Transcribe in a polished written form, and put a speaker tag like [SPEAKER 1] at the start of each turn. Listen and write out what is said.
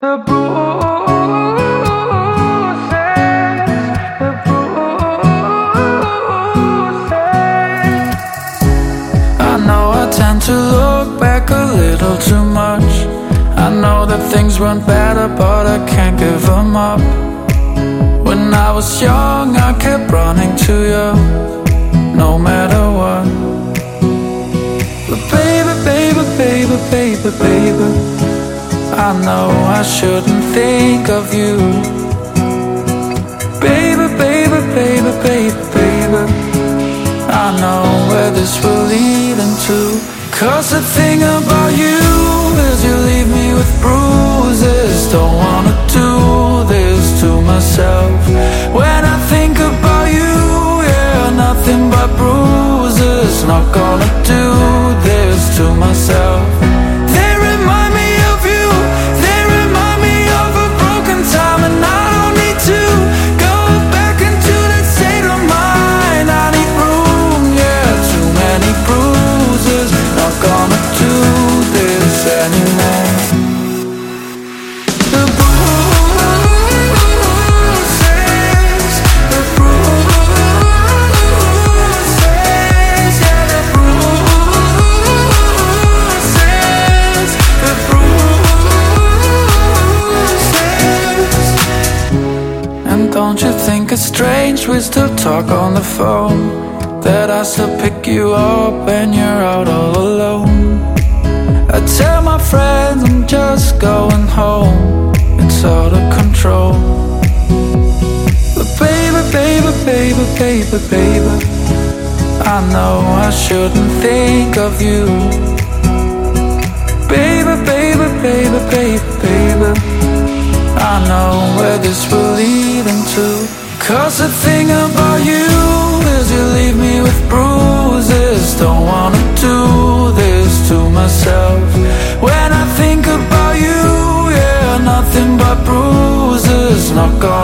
[SPEAKER 1] The bruises, the bruises. I know I tend to look back a little too much. I know that things weren't better, but I can't give them up. When I was young, I kept running to you, no matter what. But baby, baby, baby, baby, baby, I know I shouldn't think of you. Baby, baby, baby, baby, baby, I know where this will lead into. 'Cause the thing about you is you leave me with bruises. Don't wanna do this to myself. When I think about you, yeah, nothing but bruises. Not gonna do this to myself. They remind me of you, they remind me of a broken time, and I don't need to go back into that state of mind. I need room, yeah, too many bruises. Not gonna do this anymore. The bruises, the bruises, yeah, the bruises, the bruises. And don't you think it's strange we still talk on the phone? That I still pick you up when you're out all alone. I tell my friends I'm just going home. It's out of control. But baby, baby, baby, baby, baby, I know I shouldn't think of you. Baby, baby, baby, baby, baby, I know where this will lead into. 'Cause the thing about you is you leave me with bruises. Don't wanna do this to myself. When I think about you, yeah, nothing but bruises. Not gonna